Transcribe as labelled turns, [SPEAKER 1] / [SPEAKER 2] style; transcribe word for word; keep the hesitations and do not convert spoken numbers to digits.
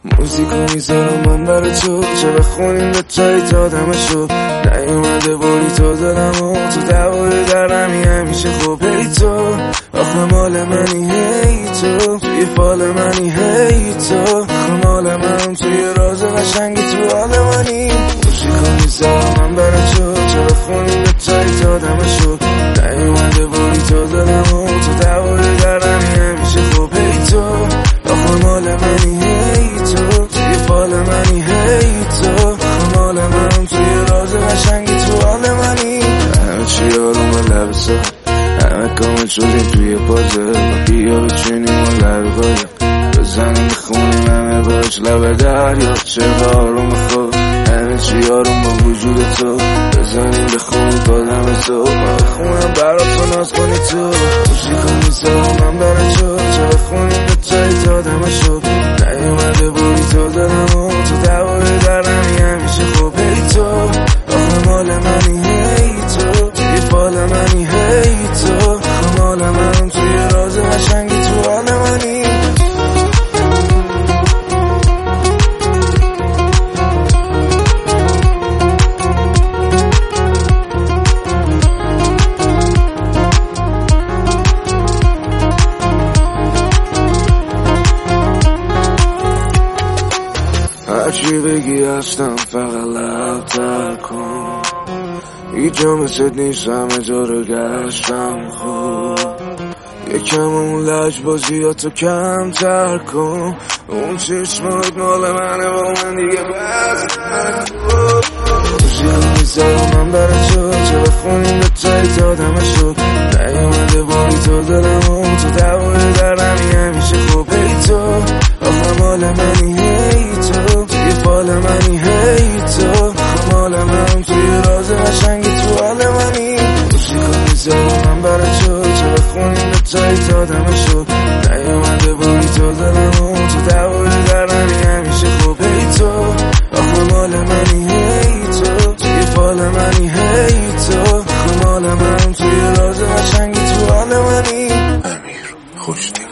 [SPEAKER 1] موزیکو میذارم من برای تو، چه بخونیم به تایی تا دمشو نیومده باری تو دلمو، تو دواره درمی همیشه خوب. هی تو آخه مال منی، هی تو توی فال منی، هی تو آخه مال من، توی راز قشنگی تو حال منی. موزیکو میذارم من برای تو، چه بخونیم به تایی تا دمشو نیومده باری تو دلمو، تو دواره درمی همیشه خوب. هی تو آخه مال منی، هی تو توی فال منی، هی تو آخه مال من، توی راز قشنگی تو حال منی. همه چی آروم لب سا، همه کامل شدیم توی پازه، بیا بچینیم و لب قایق بزنیم بخونیم همه باش لب دریا، چه آروم خود همه چی آروم با وجود تو، بزنیم بخونیم قدم تو، من بخونم برات تو ناز کنی تو. موسیقی میذارم من برای تو، چه بخونیم به تایی تا دمشو نیومده باری تو دلمو، تو دواره درمی همیشه خوب. هی تو آخه مال منی، هی تو توی فال منی، هی تو آخه مال من، توی راز قشنگی تو حال منی. هرچی بگی هستم فقط لب تر کن، هیچ جا مثل نیست همه جا رو گشتم خوب، یکم اون لجبازی ها تو کم تر کن، اون چشمات مال منه با من دیگه بس نکن. موسیقی میذارم من برای تو، چه بخونیم به تایی تا دمشو نیومده باری تو دلمو، تو دواره درمی همیشه خوب. هی تو آخه مال منی، هی تو توی فال منی، هی تو آخه مال من، توی راز قشنگی تو حال منی. موسیقی میذارم من برای تو، چه بخونیم به تایی تا دمشو نیومده باری تو دلمو، تو دواره درمی همیشه خوب. هی تو آخه مال منی، هی تو توی فال منی، هی تو آخه مال من، توی راز قشنگی تو حال منی. امیر خوشتی.